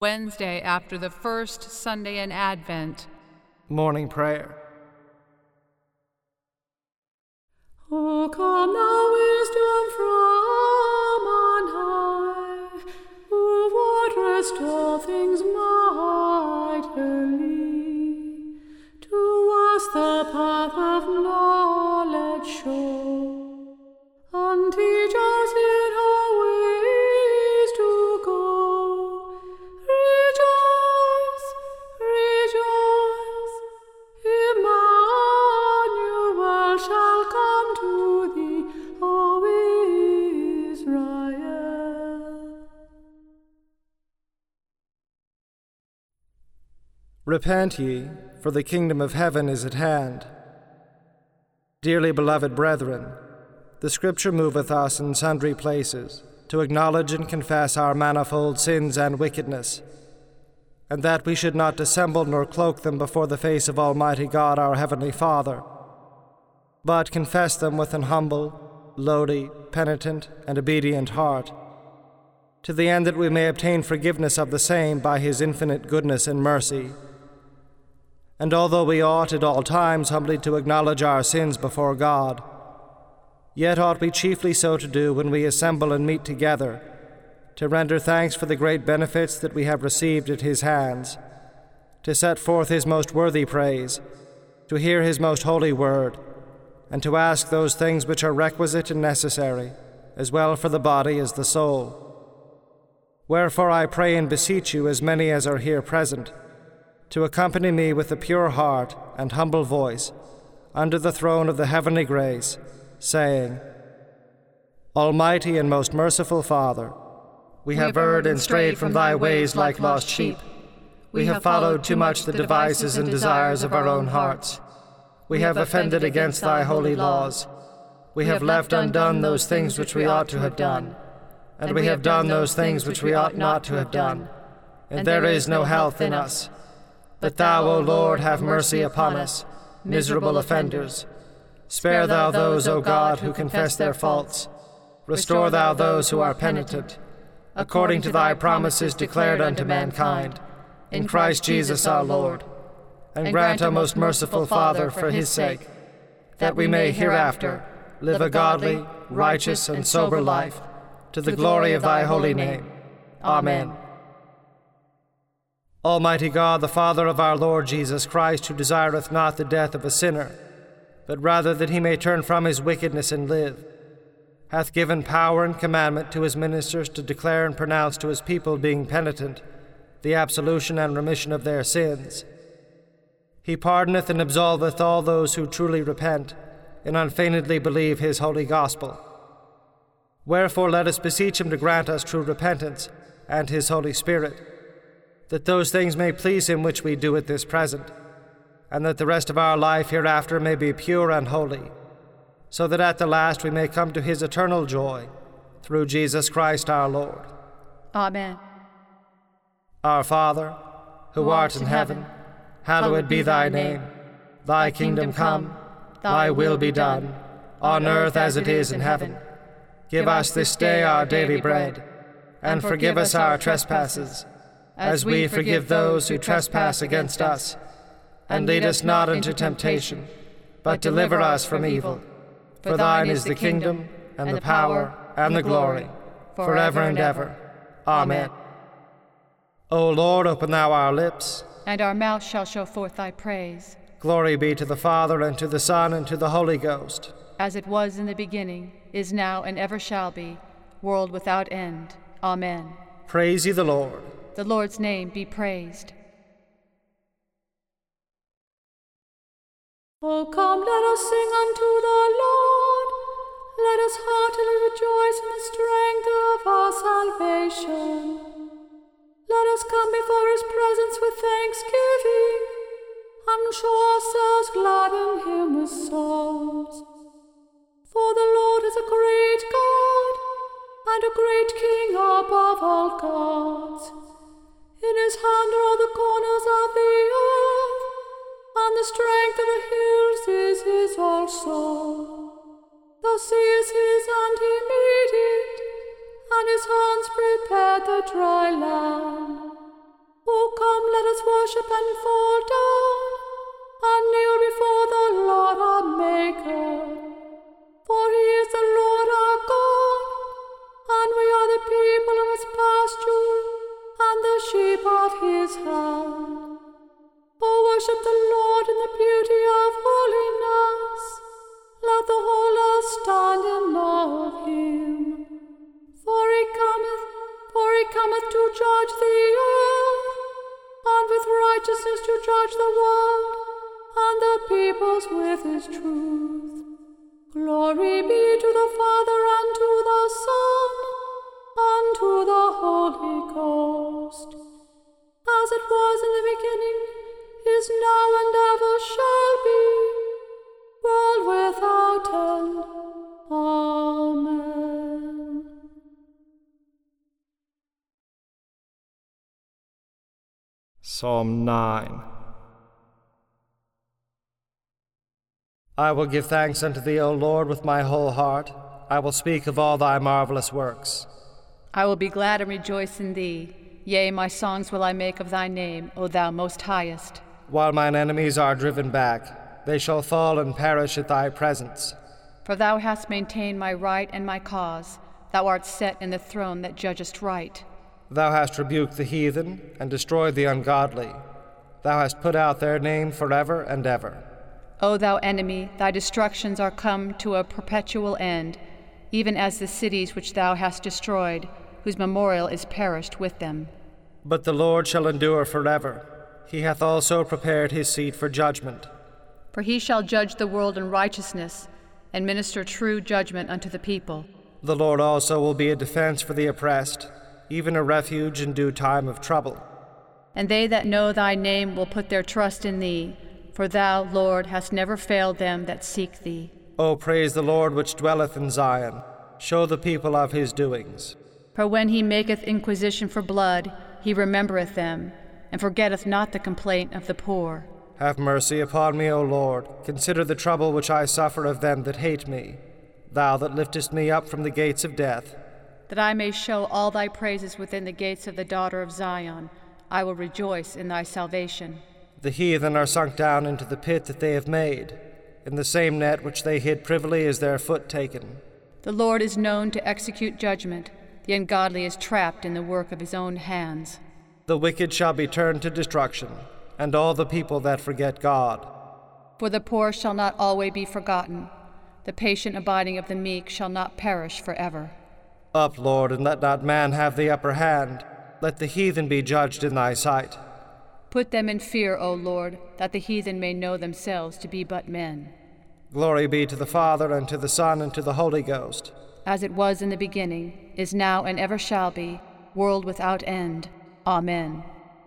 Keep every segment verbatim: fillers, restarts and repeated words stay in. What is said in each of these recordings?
Wednesday after the first Sunday in Advent. Morning Prayer. O come thou wisdom from on high, who waterest all things mightily, to us the path of knowledge show, and teach us in our ways to go. Rejoice, rejoice, Emmanuel shall come to thee, O Israel. Repent ye, for the kingdom of heaven is at hand. Dearly beloved brethren, the Scripture moveth us in sundry places to acknowledge and confess our manifold sins and wickedness, and that we should not dissemble nor cloak them before the face of Almighty God our Heavenly Father, but confess them with an humble, lowly, penitent, and obedient heart, to the end that we may obtain forgiveness of the same by His infinite goodness and mercy. And although we ought at all times humbly to acknowledge our sins before God, yet ought we chiefly so to do when we assemble and meet together, to render thanks for the great benefits that we have received at His hands, to set forth His most worthy praise, to hear His most holy word, and to ask those things which are requisite and necessary, as well for the body as the soul. Wherefore I pray and beseech you, as many as are here present, to accompany me with a pure heart and humble voice under the throne of the heavenly grace, saying, Almighty and most merciful Father, we have erred and strayed from thy ways like lost sheep. We have followed too much the devices and desires of our own hearts. We have offended against thy holy laws. We have left undone those things which we ought to have done, and we have done those things which we ought not to have done, and there is no health in us. But thou, O Lord, have mercy upon us, miserable offenders. Spare thou those, O God, who confess their faults. Restore thou those who are penitent, according to thy promises declared unto mankind, in Christ Jesus our Lord. And grant, O most merciful Father, for his sake, that we may hereafter live a godly, righteous, and sober life, to the glory of thy holy name. Amen. Almighty God, the Father of our Lord Jesus Christ, who desireth not the death of a sinner, but rather that he may turn from his wickedness and live, hath given power and commandment to his ministers to declare and pronounce to his people, being penitent, the absolution and remission of their sins. He pardoneth and absolveth all those who truly repent and unfeignedly believe his holy gospel. Wherefore let us beseech him to grant us true repentance and his Holy Spirit, that those things may please him which we do at this present, and that the rest of our life hereafter may be pure and holy, so that at the last we may come to his eternal joy, through Jesus Christ our Lord. Amen. Our Father, who art in heaven, hallowed be thy name. Thy kingdom come, thy will be done, on earth as it is in heaven. Give us this day our daily bread, and forgive us our trespasses, as we forgive those who trespass against us. And lead us not into temptation, but deliver us from evil. For thine is the kingdom, and the power, and the glory, forever and ever. Amen. O Lord, open thou our lips, and our mouth shall show forth thy praise. Glory be to the Father, and to the Son, and to the Holy Ghost. As it was in the beginning, is now, and ever shall be, world without end. Amen. Praise ye the Lord. The Lord's name be praised. O come, let us sing unto the Lord. Let us heartily rejoice in the strength of our salvation. Let us come before his presence with thanksgiving, and show ourselves glad in him with psalms. For the Lord is a great God, and a great King above all gods. In his hand are all the corners of the earth, and the strength of the hills is his also. The sea is his, and he made it, and his hands prepared the dry land. come, let us worship and fall down, and kneel before the Lord our Maker. For he is the Lord our God, and we are the people of his pasture, and the sheep of his hand. O worship the Lord in the beauty of holiness. Let the whole earth stand in awe of him. For he cometh, for he cometh to judge the earth, and with righteousness to judge the world, and the peoples with his truth. Glory be to the Father, and to the Son, and to the Holy Ghost, as it was in the beginning, is now, and ever shall be, world without end. Amen. Psalm nine. I will give thanks unto thee, O Lord, with my whole heart. I will speak of all thy marvelous works. I will be glad and rejoice in thee. Yea, my songs will I make of thy name, O thou most highest. While mine enemies are driven back, they shall fall and perish at thy presence. For thou hast maintained my right and my cause. Thou art set in the throne that judgest right. Thou hast rebuked the heathen, and destroyed the ungodly. Thou hast put out their name forever and ever. O thou enemy, thy destructions are come to a perpetual end, even as the cities which thou hast destroyed, whose memorial is perished with them. But the Lord shall endure forever. He hath also prepared his seat for judgment. For he shall judge the world in righteousness, and minister true judgment unto the people. The Lord also will be a defense for the oppressed, even a refuge in due time of trouble. And they that know thy name will put their trust in thee, for thou, Lord, hast never failed them that seek thee. O praise the Lord which dwelleth in Zion. Show the people of his doings. For when he maketh inquisition for blood, he remembereth them, and forgetteth not the complaint of the poor. Have mercy upon me, O Lord. Consider the trouble which I suffer of them that hate me. Thou that liftest me up from the gates of death. That I may show all thy praises within the gates of the daughter of Zion, I will rejoice in thy salvation. The heathen are sunk down into the pit that they have made. In the same net which they hid privily is their foot taken. The Lord is known to execute judgment. The ungodly is trapped in the work of his own hands. The wicked shall be turned to destruction, and all the people that forget God. For the poor shall not always be forgotten. The patient abiding of the meek shall not perish forever. Up, Lord, and let not man have the upper hand. Let the heathen be judged in thy sight. Put them in fear, O Lord, that the heathen may know themselves to be but men. Glory be to the Father, and to the Son, and to the Holy Ghost. As it was in the beginning, is now, and ever shall be, world without end. Amen.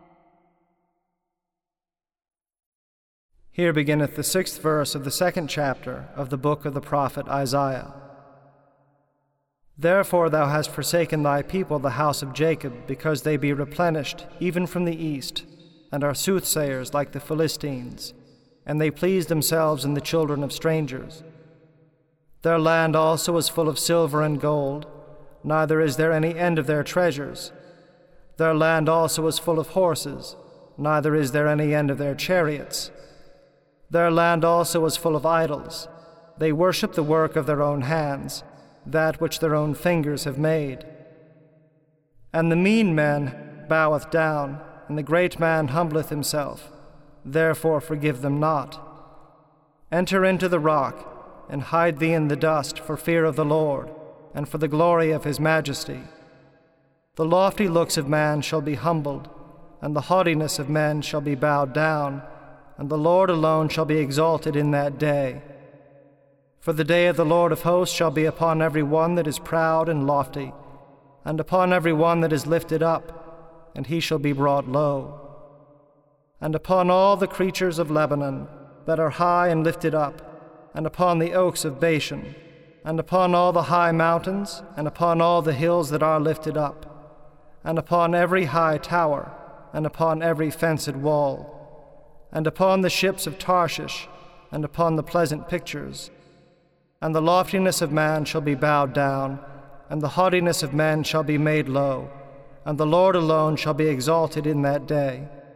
Here beginneth the sixth verse of the second chapter of the book of the prophet Isaiah. Therefore thou hast forsaken thy people, the house of Jacob, because they be replenished, even from the east, and are soothsayers like the Philistines, and they please themselves in the children of strangers. Their land also is full of silver and gold, neither is there any end of their treasures. Their land also is full of horses, neither is there any end of their chariots. Their land also is full of idols. They worship the work of their own hands, that which their own fingers have made. And the mean man boweth down, and the great man humbleth himself. Therefore forgive them not. Enter into the rock, and hide thee in the dust for fear of the Lord, and for the glory of his majesty. The lofty looks of man shall be humbled, and the haughtiness of men shall be bowed down, and the Lord alone shall be exalted in that day. For the day of the Lord of hosts shall be upon every one that is proud and lofty, and upon every one that is lifted up, and he shall be brought low. And upon all the creatures of Lebanon that are high and lifted up, and upon the oaks of Bashan, and upon all the high mountains, and upon all the hills that are lifted up, and upon every high tower, and upon every fenced wall, and upon the ships of Tarshish, and upon the pleasant pictures. And the loftiness of man shall be bowed down, and the haughtiness of men shall be made low, and the Lord alone shall be exalted in that day.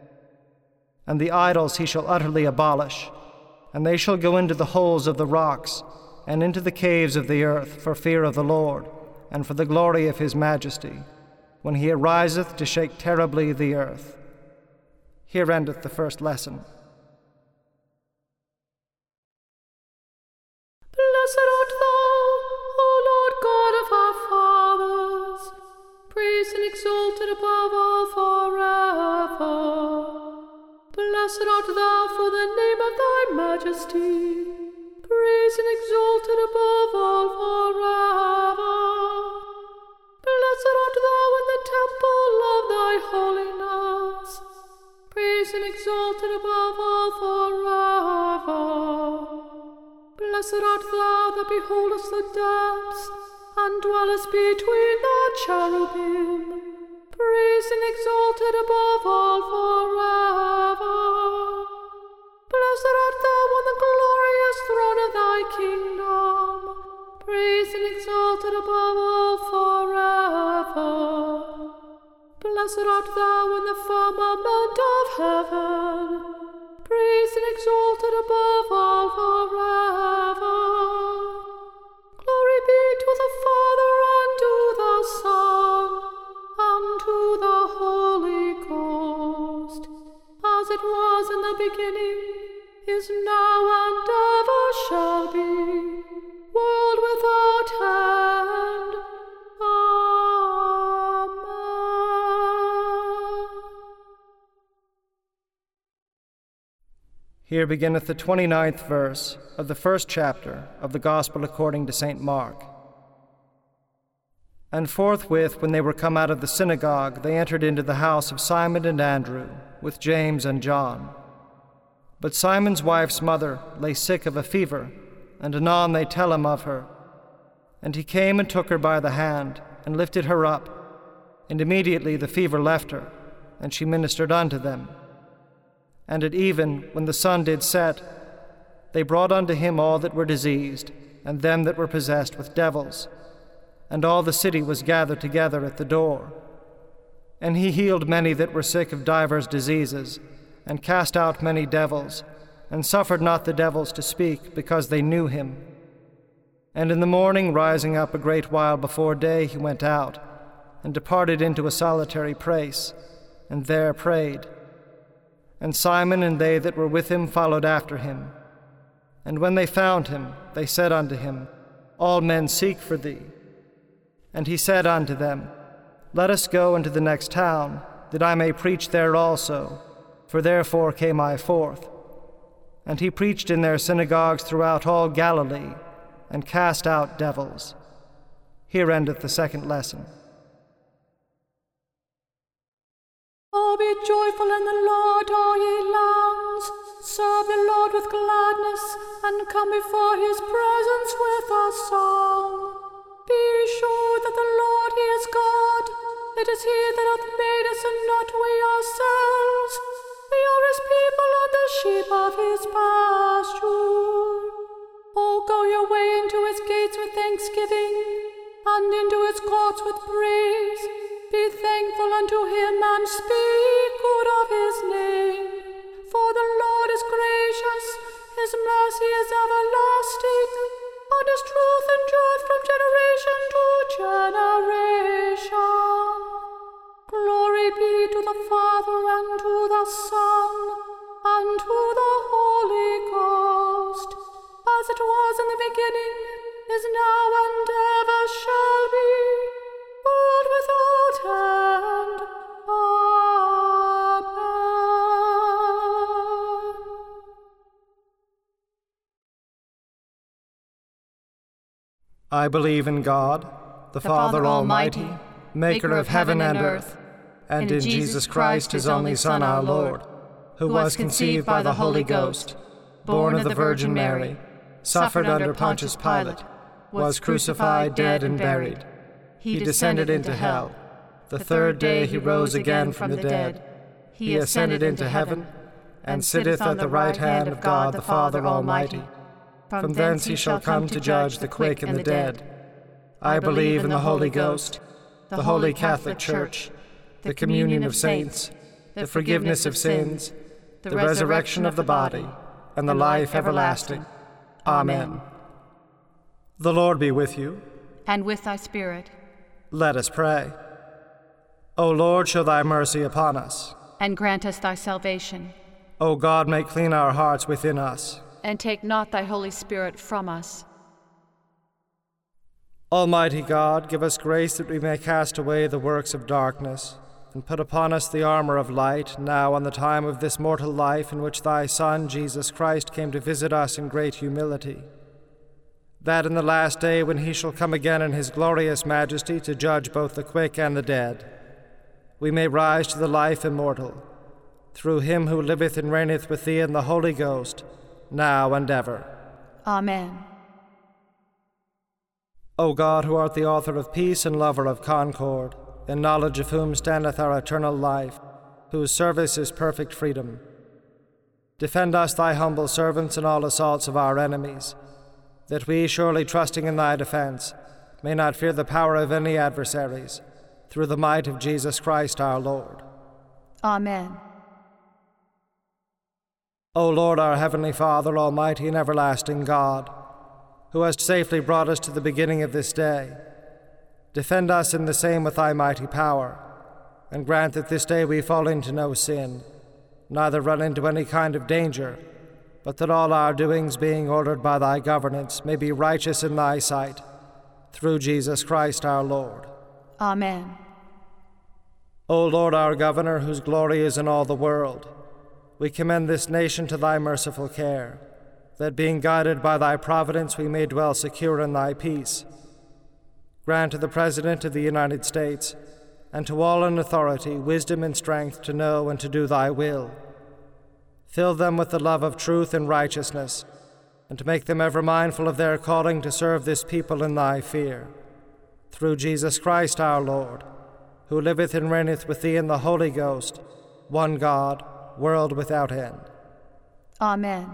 and the idols he shall utterly abolish. And they shall go into the holes of the rocks, and into the caves of the earth, for fear of the Lord, and for the glory of his majesty, when he ariseth to shake terribly the earth. Here endeth the first lesson. Blessed art thou, O Lord God of our fathers, praised and exalted above all forever. Blessed art thou for the name of thy majesty, praised and exalted above all forever. Blessed art thou in the temple of thy holiness, praised and exalted above all forever. Blessed art thou that beholdest the depths, and dwellest between the cherubim, praised and exalted above all forever. Blessed art thou on the glorious throne of thy kingdom, praised and exalted above all forever. Blessed art thou in the firmament of heaven, praised and exalted above all forever. Glory be to the Father, and to the Son, and to the Holy Ghost, as it was in the beginning, is now, and ever shall be, world without end. Here beginneth the twenty-ninth verse of the first chapter of the Gospel according to Saint Mark. And forthwith, when they were come out of the synagogue, they entered into the house of Simon and Andrew, with James and John. But Simon's wife's mother lay sick of a fever, and anon they tell him of her. And he came and took her by the hand, and lifted her up. And immediately the fever left her, and she ministered unto them. And at even, when the sun did set, they brought unto him all that were diseased, and them that were possessed with devils. And all the city was gathered together at the door. And he healed many that were sick of divers diseases, and cast out many devils, and suffered not the devils to speak, because they knew him. And in the morning, rising up a great while before day, he went out, and departed into a solitary place, and there prayed. And Simon and they that were with him followed after him. And when they found him, they said unto him, All men seek for thee. And he said unto them, Let us go into the next town, that I may preach there also, for therefore came I forth. And he preached in their synagogues throughout all Galilee, and cast out devils. Here endeth the second lesson. Oh, be joyful in the Lord, all ye lands. Serve the Lord with gladness, and come before his presence with a song. Be sure that the Lord, he is God. It is he that hath made us, and not we ourselves. We are his people, and the sheep of his pasture. Oh, go your way into his gates with thanksgiving, and into his courts with praise. Be thankful unto him, and speak good of his name. For the Lord is gracious, his mercy is everlasting, and his truth endureth from generation to generation. Glory be to the Father, and to the Son, and to the Holy Ghost, as it was in the beginning, is now, and ever shall be, world without end. Amen. I believe in God, the, the Father, Father Almighty, Almighty, maker of heaven and earth, and in Jesus Christ, his only Son, our Lord, who was conceived by the Holy Ghost, born of the Virgin Mary, suffered under Pontius Pilate, was crucified, dead, and buried. He descended into hell. The third day he rose again from the dead. He ascended into heaven, and sitteth at the right hand of God the Father Almighty. From thence he shall come to judge the quick and the dead. I believe in the Holy Ghost, the Holy Catholic Church, the communion of saints, the forgiveness of sins, the, the resurrection of the body, and the life everlasting. Amen. The Lord be with you. And with thy spirit. Let us pray. O Lord, show thy mercy upon us. And grant us thy salvation. O God, make clean our hearts within us. And take not thy Holy Spirit from us. Almighty God, give us grace that we may cast away the works of darkness, and put upon us the armor of light, now and the time of this mortal life in which thy Son, Jesus Christ, came to visit us in great humility, that in the last day, when he shall come again in his glorious majesty to judge both the quick and the dead, we may rise to the life immortal, through him who liveth and reigneth with thee in the Holy Ghost, now and ever. Amen. O God, who art the author of peace and lover of concord, in knowledge of whom standeth our eternal life, whose service is perfect freedom, defend us, thy humble servants, in all assaults of our enemies, that we, surely trusting in thy defense, may not fear the power of any adversaries, through the might of Jesus Christ our Lord. Amen. O Lord, our heavenly Father, almighty and everlasting God, who hast safely brought us to the beginning of this day, defend us in the same with thy mighty power, and grant that this day we fall into no sin, neither run into any kind of danger, but that all our doings, being ordered by thy governance, may be righteous in thy sight, through Jesus Christ our Lord. Amen. O Lord, our governor, whose glory is in all the world, we commend this nation to thy merciful care, that being guided by thy providence we may dwell secure in thy peace. Grant to the President of the United States, and to all in authority, wisdom and strength to know and to do thy will. Fill them with the love of truth and righteousness, and to make them ever mindful of their calling to serve this people in thy fear. Through Jesus Christ our Lord, who liveth and reigneth with thee in the Holy Ghost, one God, world without end. Amen.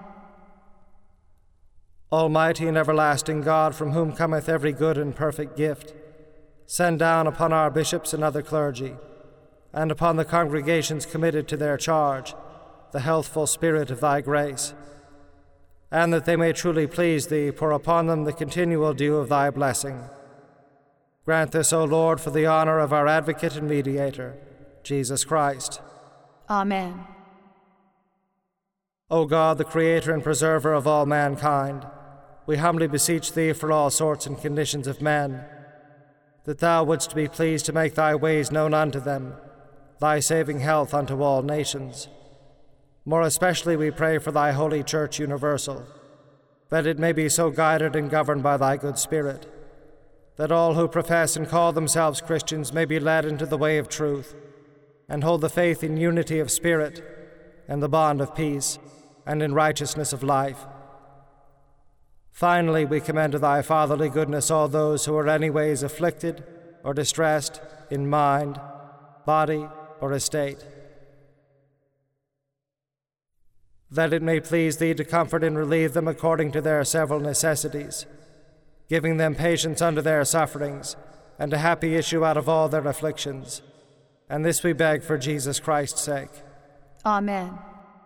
Almighty and everlasting God, from whom cometh every good and perfect gift, send down upon our bishops and other clergy, and upon the congregations committed to their charge, the healthful spirit of thy grace, and that they may truly please thee, pour upon them the continual dew of thy blessing. Grant this, O Lord, for the honor of our advocate and mediator, Jesus Christ. Amen. O God, the creator and preserver of all mankind, we humbly beseech thee for all sorts and conditions of men, that thou wouldst be pleased to make thy ways known unto them, thy saving health unto all nations. More especially we pray for thy holy Church universal, that it may be so guided and governed by thy good Spirit, that all who profess and call themselves Christians may be led into the way of truth, and hold the faith in unity of spirit, and the bond of peace, and in righteousness of life. Finally, we commend to thy fatherly goodness all those who are anyways afflicted or distressed in mind, body, or estate, that it may please thee to comfort and relieve them according to their several necessities, giving them patience under their sufferings, and a happy issue out of all their afflictions. And this we beg for Jesus Christ's sake. Amen.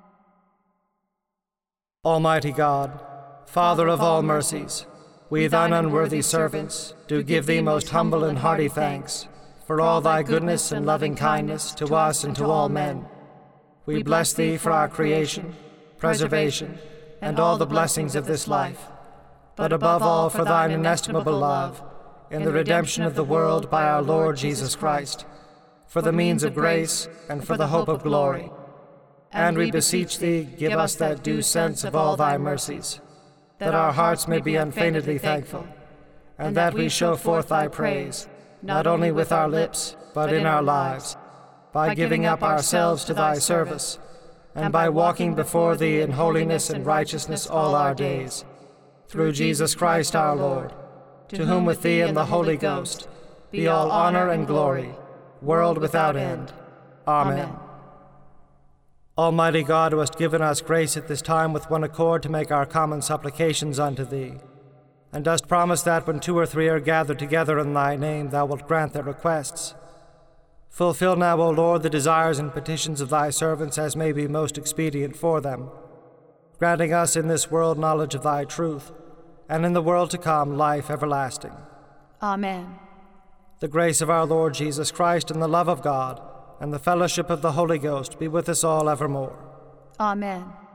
Almighty God, Father of all mercies, we thine unworthy servants do give thee most humble and hearty thanks for all thy goodness and loving kindness to us and to all men. We bless thee for our creation, preservation, and all the blessings of this life, but above all for thine inestimable love in the redemption of the world by our Lord Jesus Christ, for the means of grace and for the hope of glory. And we beseech thee, give us that due sense of all thy mercies, that our hearts may be unfeignedly thankful, and that we show forth thy praise, not only with our lips, but in our lives, by giving up ourselves to thy service, and by walking before thee in holiness and righteousness all our days, through Jesus Christ our Lord, to whom with thee and the Holy Ghost be all honor and glory, world without end. Amen. Almighty God, who hast given us grace at this time with one accord to make our common supplications unto thee, and dost promise that when two or three are gathered together in thy name, thou wilt grant their requests, Fulfill now, O Lord, the desires and petitions of thy servants as may be most expedient for them, granting us in this world knowledge of thy truth, and in the world to come life everlasting. Amen. The grace of our Lord Jesus Christ, and the love of God, and the fellowship of the Holy Ghost be with us all evermore. Amen.